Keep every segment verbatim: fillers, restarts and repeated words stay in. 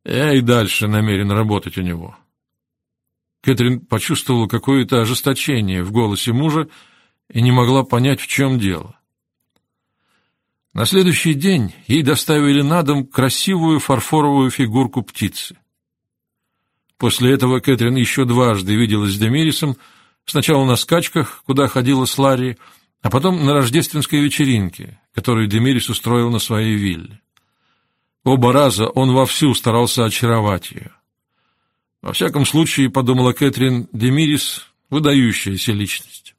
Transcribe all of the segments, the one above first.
Я и дальше намерен работать у него». Кэтрин почувствовала какое-то ожесточение в голосе мужа и не могла понять, в чем дело. На следующий день ей доставили на дом красивую фарфоровую фигурку птицы. После этого Кэтрин еще дважды виделась с Демирисом, сначала на скачках, куда ходила с Ларри, а потом на рождественской вечеринке, которую Демирис устроил на своей вилле. Оба раза он вовсю старался очаровать ее. Во всяком случае, подумала Кэтрин, Демирис — выдающаяся личность.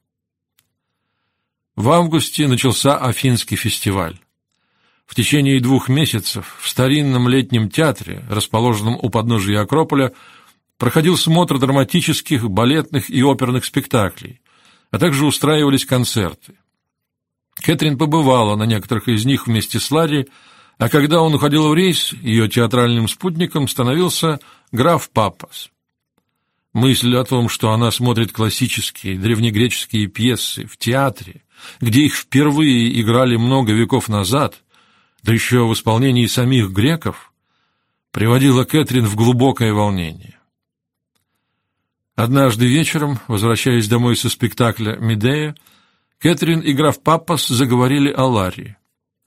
В августе начался Афинский фестиваль. В течение двух месяцев в старинном летнем театре, расположенном у подножия Акрополя, проходил смотр драматических, балетных и оперных спектаклей, а также устраивались концерты. Кэтрин побывала на некоторых из них вместе с Ларри, а когда он уходил в рейс, ее театральным спутником становился граф Паппас. Мысль о том, что она смотрит классические древнегреческие пьесы в театре, где их впервые играли много веков назад, да еще в исполнении самих греков, приводила Кэтрин в глубокое волнение. Однажды вечером, возвращаясь домой со спектакля «Медея», Кэтрин и граф Паппас заговорили о Ларри.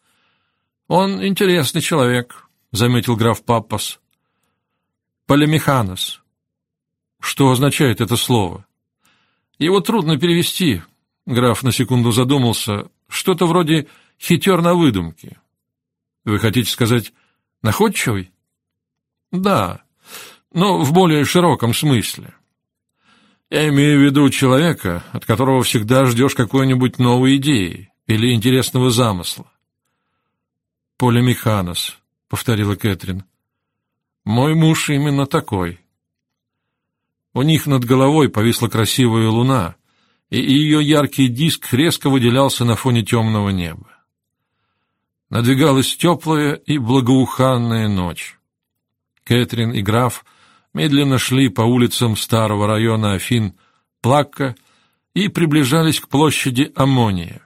«Он интересный человек», — заметил граф Паппас. «Полемеханос». Что означает это слово? Его трудно перевести. Граф на секунду задумался. Что-то вроде «хитер на выдумке». Вы хотите сказать «находчивый»? Да, но в более широком смысле. Я имею в виду человека, от которого всегда ждешь какой-нибудь новой идеи или интересного замысла. «Полемеханос», — повторила Кэтрин. «Мой муж именно такой». У них над головой повисла красивая луна, и ее яркий диск резко выделялся на фоне темного неба. Надвигалась теплая и благоуханная ночь. Кэтрин и граф медленно шли по улицам старого района Афин Плакка и приближались к площади Аммония.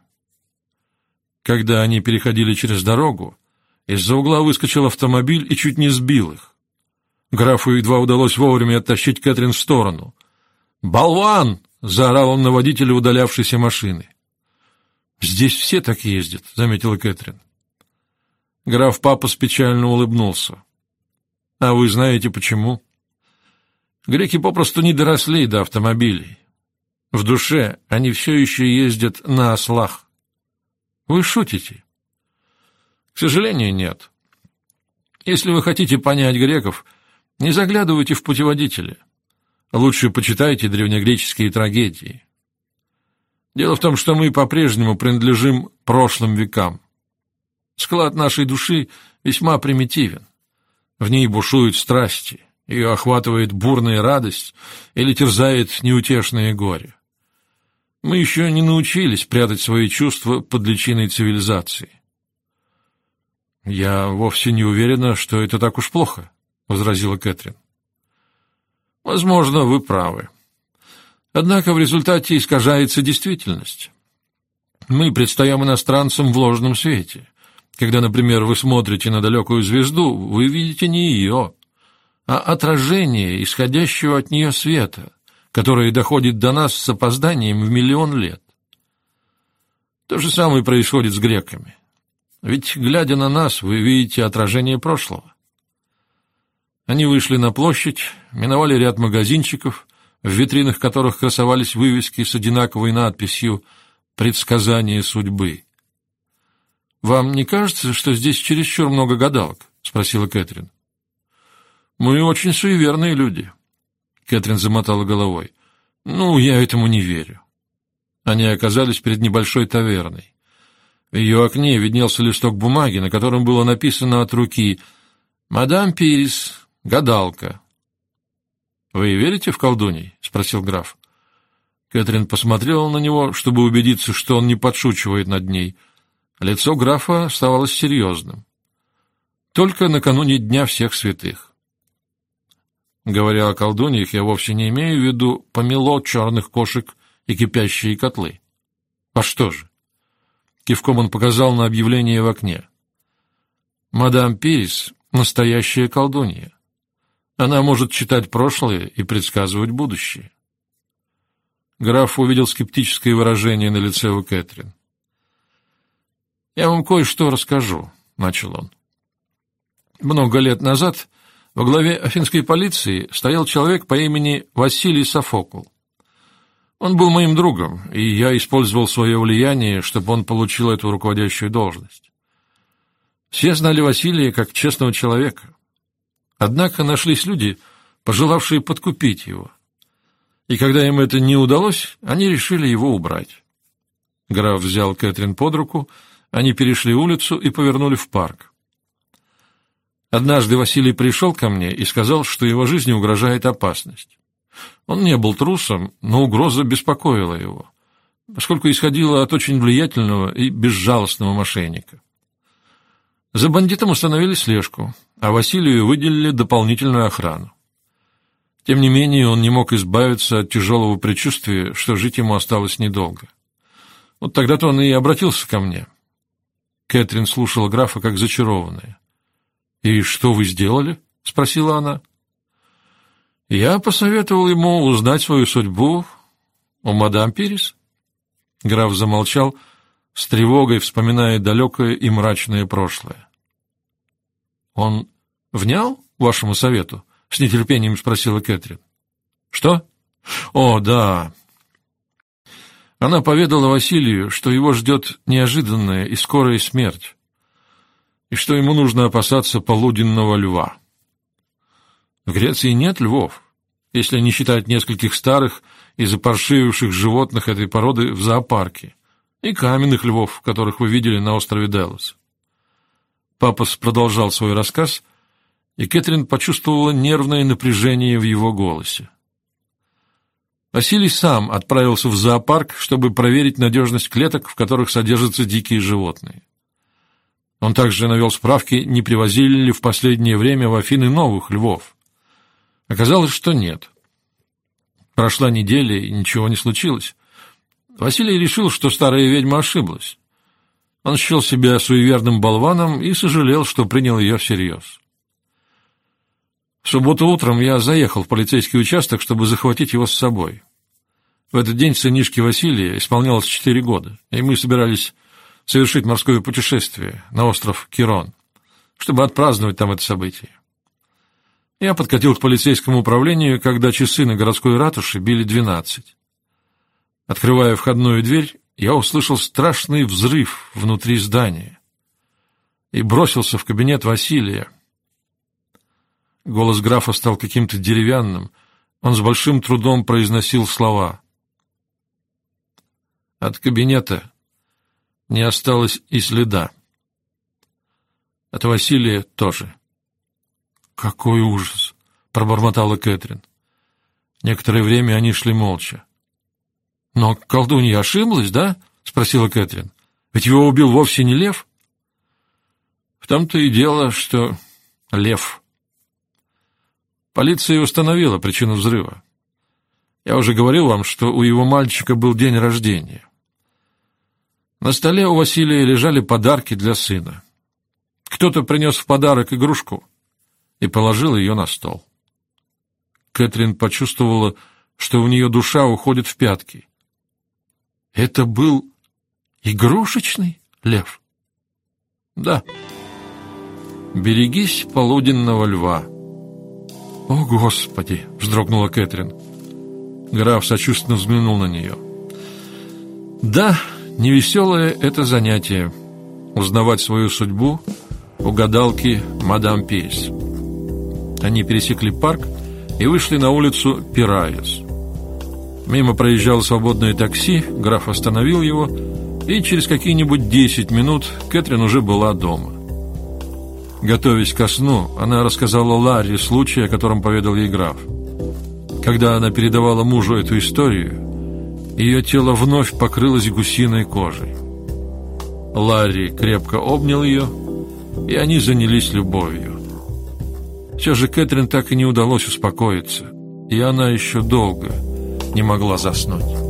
Когда они переходили через дорогу, из-за угла выскочил автомобиль и чуть не сбил их. Графу едва удалось вовремя оттащить Кэтрин в сторону. «Болван!» — заорал он на водителя удалявшейся машины. «Здесь все так ездят», — заметила Кэтрин. Граф Паппас печально улыбнулся. «А вы знаете, почему?» Греки попросту не доросли до автомобилей. В душе они все еще ездят на ослах. Вы шутите? К сожалению, нет. Если вы хотите понять греков, не заглядывайте в путеводители. Лучше почитайте древнегреческие трагедии. Дело в том, что мы по-прежнему принадлежим прошлым векам. Склад нашей души весьма примитивен. В ней бушуют страсти, ее охватывает бурная радость или терзает неутешное горе. Мы еще не научились прятать свои чувства под личиной цивилизации. «Я вовсе не уверена, что это так уж плохо», — возразила Кэтрин. «Возможно, вы правы. Однако в результате искажается действительность. Мы предстаем иностранцам в ложном свете. Когда, например, вы смотрите на далекую звезду, вы видите не ее, а отражение исходящего от нее света, которое доходит до нас с опозданием в миллион лет. То же самое происходит с греками. Ведь, глядя на нас, вы видите отражение прошлого». Они вышли на площадь, миновали ряд магазинчиков, в витринах которых красовались вывески с одинаковой надписью «Предсказание судьбы». «Вам не кажется, что здесь чересчур много гадалок?» — спросила Кэтрин. «Мы очень суеверные люди». Кэтрин замотала головой. «Ну, я этому не верю». Они оказались перед небольшой таверной. В ее окне виднелся листок бумаги, на котором было написано от руки «Мадам Пирис, гадалка». «Вы верите в колдуней?» — спросил граф. Кэтрин посмотрела на него, чтобы убедиться, что он не подшучивает над ней. Лицо графа оставалось серьезным. «Только накануне Дня всех святых». Говоря о колдуньях, я вовсе не имею в виду помело черных кошек и кипящие котлы. А что же? Кивком он показал на объявление в окне. «Мадам Пирис — настоящая колдунья. Она может читать прошлое и предсказывать будущее. Граф увидел скептическое выражение на лице у Кэтрин. «Я вам кое-что расскажу», — начал он. «Много лет назад во главе афинской полиции стоял человек по имени Василий Софокл. Он был моим другом, и я использовал свое влияние, чтобы он получил эту руководящую должность. Все знали Василия как честного человека. Однако нашлись люди, пожелавшие подкупить его. И когда им это не удалось, они решили его убрать». Граф взял Кэтрин под руку, они перешли улицу и повернули в парк. Однажды Василий пришел ко мне и сказал, что его жизни угрожает опасность. Он не был трусом, но угроза беспокоила его, поскольку исходила от очень влиятельного и безжалостного мошенника. За бандитом установили слежку, а Василию выделили дополнительную охрану. Тем не менее, он не мог избавиться от тяжелого предчувствия, что жить ему осталось недолго. Вот тогда-то он и обратился ко мне. Кэтрин слушала графа как зачарованная. «И что вы сделали?» — спросила она. «Я посоветовал ему узнать свою судьбу у мадам Пирис». Граф замолчал, с тревогой вспоминая далекое и мрачное прошлое. «Он внял вашему совету?» — с нетерпением спросила Кэтрин. «Что? О, да». Она поведала Василию, что его ждет неожиданная и скорая смерть, и что ему нужно опасаться полуденного льва. В Греции нет львов, если не считать нескольких старых и запаршививших животных этой породы в зоопарке, и каменных львов, которых вы видели на острове Делос. Папас продолжал свой рассказ, и Кэтрин почувствовала нервное напряжение в его голосе. Василий сам отправился в зоопарк, чтобы проверить надежность клеток, в которых содержатся дикие животные. Он также навел справки, не привозили ли в последнее время в Афины новых львов. Оказалось, что нет. Прошла неделя, и ничего не случилось. Василий решил, что старая ведьма ошиблась. Он счел себя суеверным болваном и сожалел, что принял ее всерьез. В субботу утром я заехал в полицейский участок, чтобы захватить его с собой. В этот день сынишке Василия исполнялось четыре года, и мы собирались совершить морское путешествие на остров Кирон, чтобы отпраздновать там это событие. Я подкатил к полицейскому управлению, когда часы на городской ратуше били двенадцать. Открывая входную дверь, я услышал страшный взрыв внутри здания и бросился в кабинет Василия. Голос графа стал каким-то деревянным, он с большим трудом произносил слова. От кабинета не осталось и следа. От Василия тоже. «Какой ужас!» — пробормотала Кэтрин. Некоторое время они шли молча. «Но колдунья ошиблась, да?» — спросила Кэтрин. «Ведь его убил вовсе не лев?» «В том-то и дело, что лев». Полиция установила причину взрыва. Я уже говорил вам, что у его мальчика был день рождения. На столе у Василия лежали подарки для сына. Кто-то принес в подарок игрушку и положил ее на стол. Кэтрин почувствовала, что у нее душа уходит в пятки. Это был игрушечный лев? Да. «Берегись полуденного льва». «О, Господи!» — вздрогнула Кэтрин. Граф сочувственно взглянул на нее. «Да, невеселое это занятие — узнавать свою судьбу у гадалки мадам Пирис». Они пересекли парк и вышли на улицу Пираиос. Мимо проезжало свободное такси, граф остановил его, и через какие-нибудь десять минут Кэтрин уже была дома. Готовясь ко сну, она рассказала Ларри случай, о котором поведал ей граф. Когда она передавала мужу эту историю, ее тело вновь покрылось гусиной кожей. Ларри крепко обнял ее, и они занялись любовью. Все же Кэтрин так и не удалось успокоиться, и она еще долго не могла заснуть.